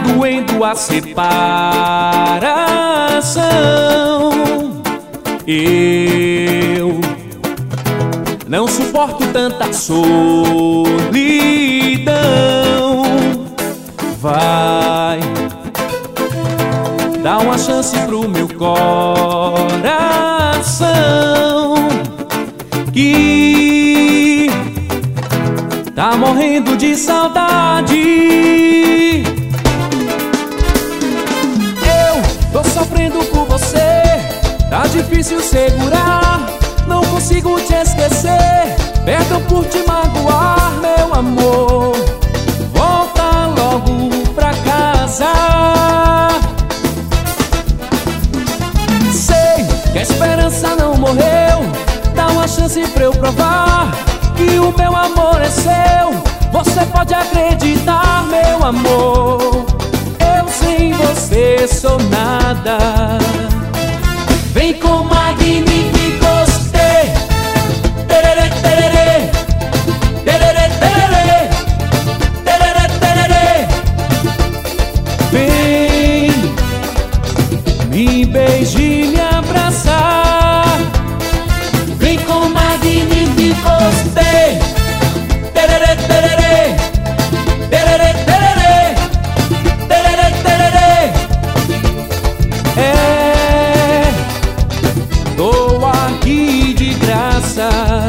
doendo a separação. Eu não suporto tanta solidão. Vai, dá uma chance pro meu coração, que tá morrendo de saudade. Eu tô sofrendo por você, tá difícil segurar. Não consigo te esquecer, perdão por te magoar, meu amor. Volta logo pra casa. Sei que a esperança não morreu, dá uma chance pra eu provar que o meu amor é seu. Você pode acreditar, meu amor, eu sem você sou nada. Vem com Magníficos T. Tererê, tererê. Tererê, tererê. Tererê, tererê. Vem me beijar e me abraçar. Vem com Magníficos T. Tererê, tererê. Tererê, tererê. Tererê, tererê. Tô aqui de graça.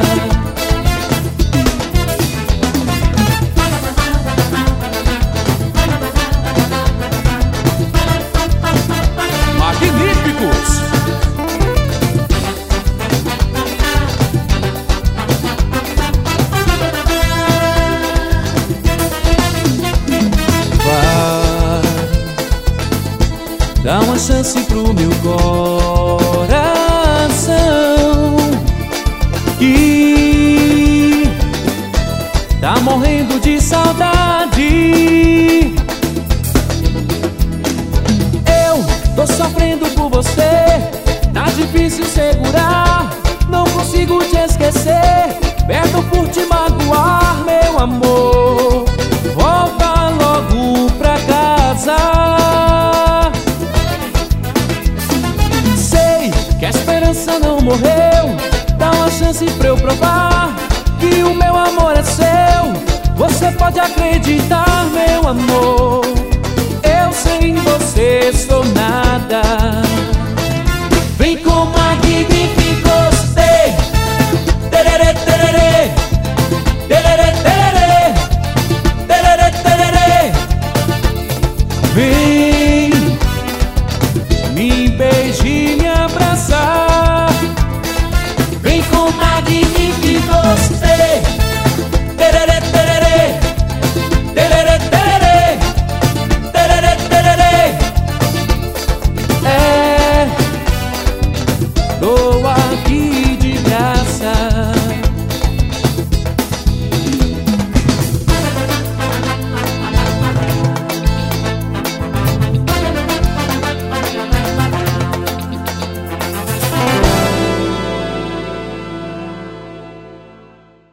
Magníficos. Vai, dá uma chance pro meu coração, que tá morrendo de saudade. Eu tô sofrendo por você, tá difícil segurar. Não consigo te esquecer, perdão por te magoar, meu amor. Volta logo pra casa. Sei que a esperança não morreu, dá uma chance pra eu provar que o meu amor é seu. Você pode acreditar, meu amor, eu sem você sou nada. Vem com Magníficos T. Tererê, tererê. Tererê, tererê. Tererê, tererê. Vem me beijar e me abraçar. Vem com Magníficos T.